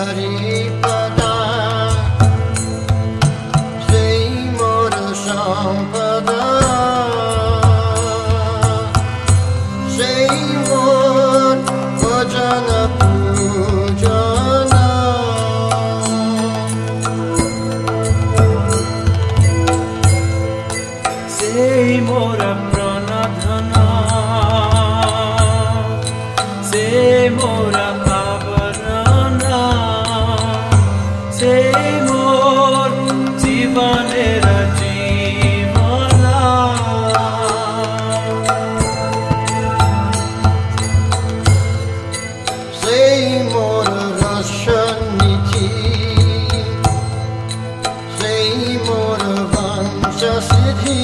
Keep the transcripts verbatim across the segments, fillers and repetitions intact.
হরিপদা সেই মোর সম্পদা সেই মোর ভজন পূজনা সেই মোর প্রাণধন সেই মোর আবরণ সেই মোর জীবনের জীবনা সেই মোর রসনিধি সেই মোর বংশ সিদ্ধি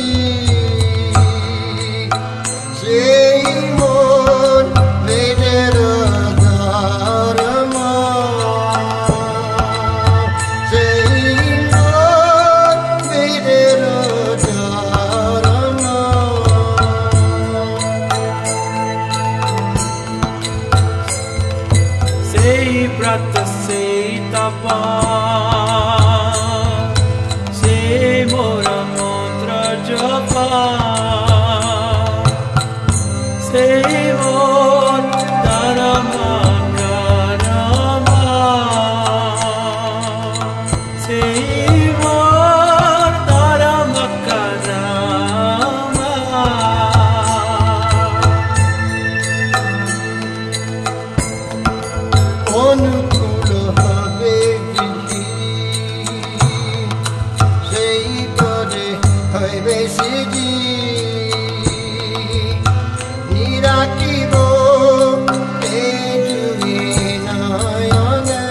সেই মোর বেদের ধর্ম সেই মোর বেদের ধর্ম সেই ব্রত সেই তপ সেই মোর মন্ত্র জপ সেই মোর ধর্ম করম সেই মোর ধর্ম করম অনুকূল হবে বিধি সেই পদে হইবে সিদ্ধি নিরাকিব এই যুগে নয়নে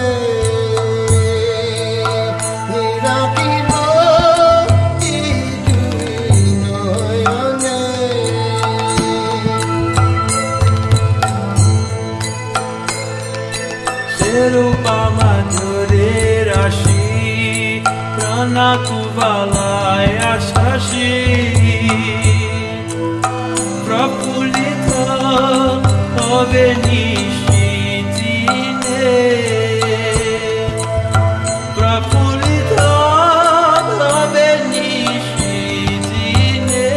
নিরাকিব এই যুগে নয়নে সেরূপা মাধুরে রাশি প্রাণা কুবালায় আশাসী প্রফুল্লিত হবে নিশিদিনে প্রফুল্লিত হবে নিশিদিনে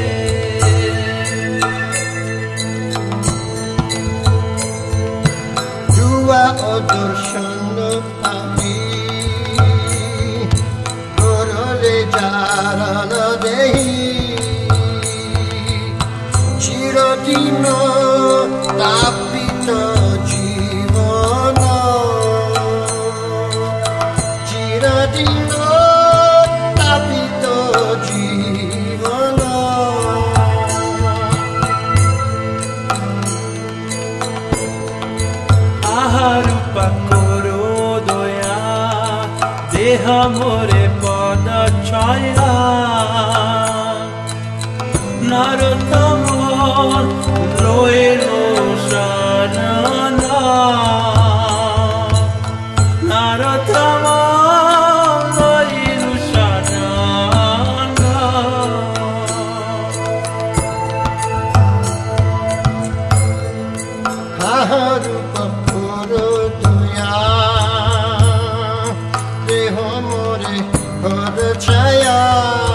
দুয়া ও দর্শন পাবি করলে চারণ দেহি চিরদিন তাপিত জীবন চিরদিন তাপিত জীবন আহারূপ করো দয়া দেহ মোরে পদ ছয়া নরতম রইল শরণ নরতম রইল শরণ আহারূপ করো দয়া দেহ মোরে হর ছায়া